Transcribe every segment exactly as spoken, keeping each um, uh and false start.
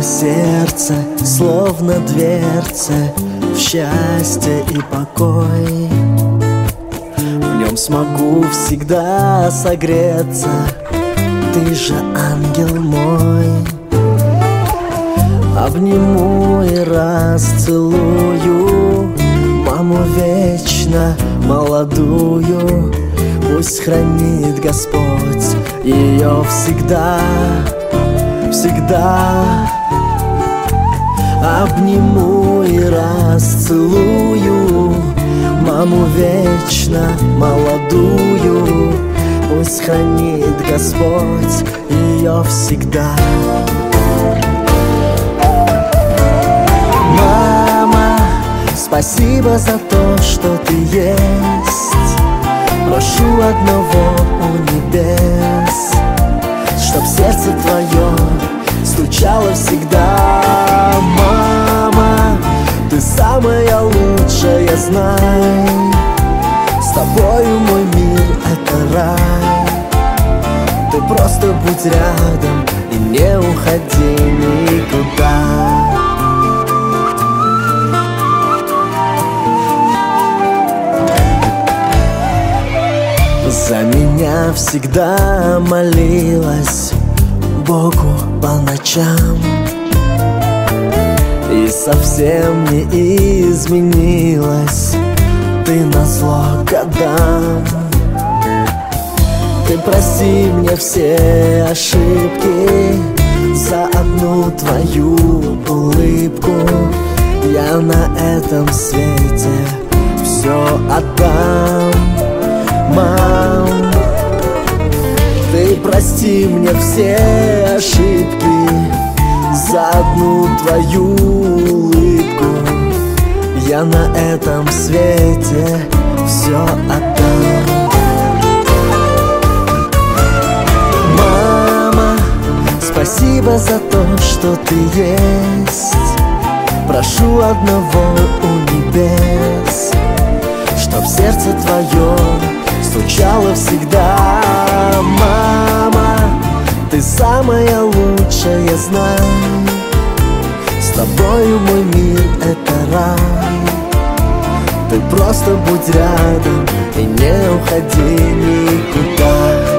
сердце словно дверца в счастье и покой. В нем смогу всегда согреться, ты же ангел мой. Обниму и расцелую маму вечно молодую. Пусть хранит Господь ее всегда, всегда. Обниму и расцелую маму вечно молодую. Пусть хранит Господь ее всегда. Мама, спасибо за то, что ты есть. Прошу одного у небес, чтоб сердце твое стучало всегда. Мама, ты самая лучшая, знай. С тобою мой мир — это рай. Ты просто будь рядом и не уходи никуда. За меня всегда молилась Богу по ночам, и совсем не изменилась ты назло годам. Ты прости мне все ошибки, за одну твою улыбку я на этом свете все отдам. Мам, ты прости мне все ошибки, за одну твою улыбку я на этом свете все отдам. Мама, спасибо за то, что ты есть. Прошу одного у небес, чтоб сердце твое стучало всегда. Мама, ты самая лучшая, знай. С тобою мой мир — это рай. Ты просто будь рядом и не уходи никуда.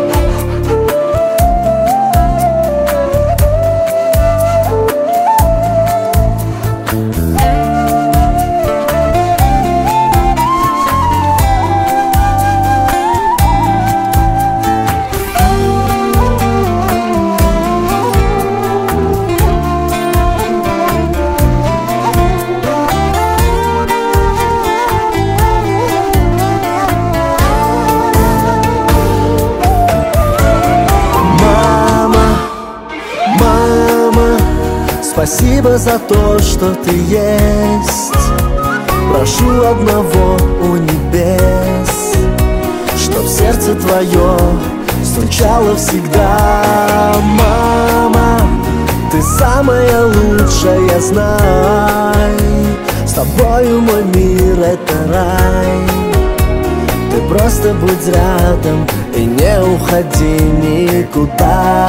Спасибо за то, что ты есть. Прошу одного у небес, чтоб сердце твое стучало всегда. Мама, ты самая лучшая, знай. С тобою мой мир — это рай. Ты просто будь рядом и не уходи никуда.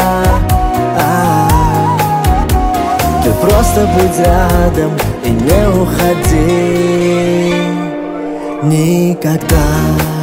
Ты просто будь рядом и не уходи никогда.